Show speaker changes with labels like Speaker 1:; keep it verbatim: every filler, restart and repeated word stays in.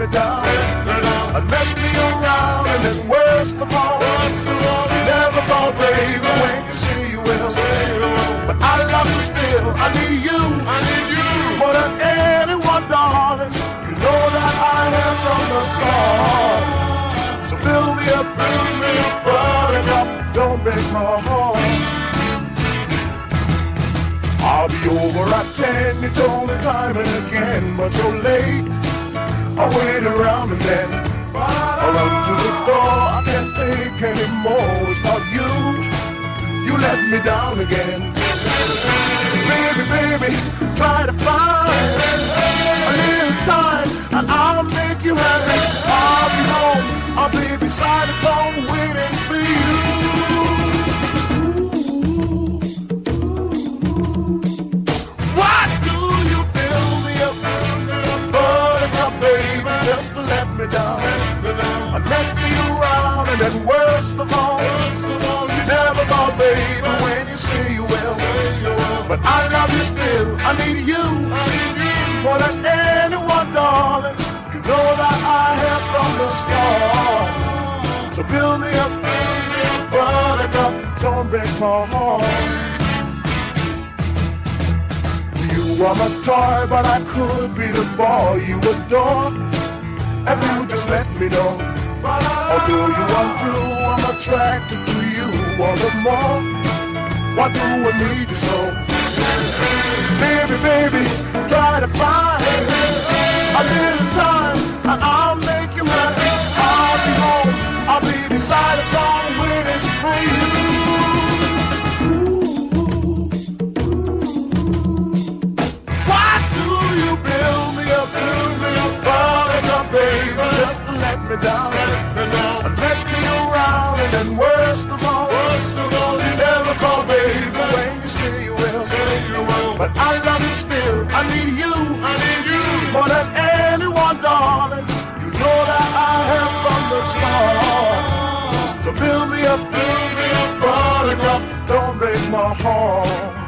Speaker 1: me down. And mess me around, and then worst of all, you never thought, baby, when you say you will. But I love you still, I need you, I need you more than anyone, darling. You know that I am from the start. So fill me up, fill me up, buttercup, don't break my heart. I'll be over at ten, you told me time and again, but you're late. I wait around and then I run to the door. I can't take anymore. It's not you. You let me down again. Baby, baby, try to find a little time and I'll make you happy. I'll be home. I'll be beside the phone waiting for you. Why do you build me up, buttercup, baby, just to let me down? And mess me around, and then worst of all, you never thought, baby, when you say you will. But I love you still, I need you more than anyone, darling. You know that I have from the start. So build me up, buttercup, don't break my heart. You are my toy, but I could be the boy you adore. If you just let me know. Although you are true, I'm attracted to you all the more. Why do I need you so? Baby, baby, try to find a little time and I'll make you happy. I'll be home, I'll be beside the phone waiting for you. Why do you build me up, build me up, buttercup, baby, just to let me down, and mess me around, and then worst of all, worst of all, you never call, baby, when you say you will, say you will. But I love you still, I need you, I need you more than anyone, darling. You know that I am from the start. So build me up, build me up, buttercup, don't break my heart.